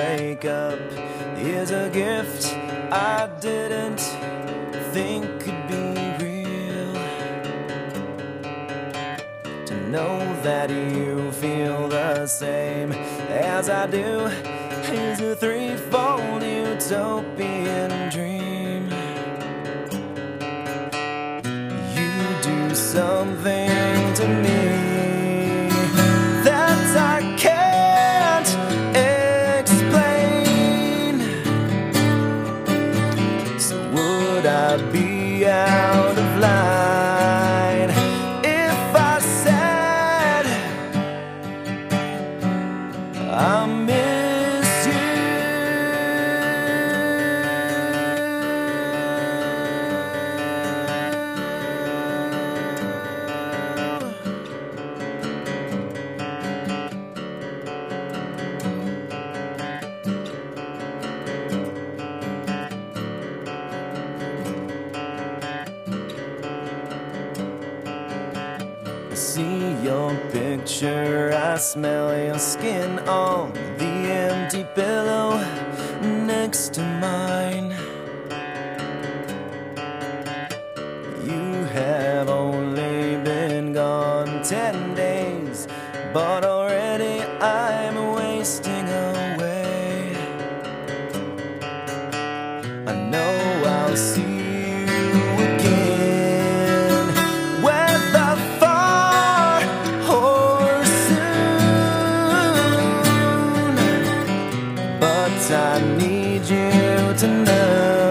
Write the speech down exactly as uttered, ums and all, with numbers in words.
wake up is a gift I didn't think could be real. To know that you feel the same as I do is a threefold utopian dream. You do something to me that I can't explain. So would I be out of line if I said I miss you? I see your picture, I smell your skin on the empty pillow next to mine. You have only been gone ten days, but already I'm wasting away. I know I'll see you again, whether far or soon, but I need you to know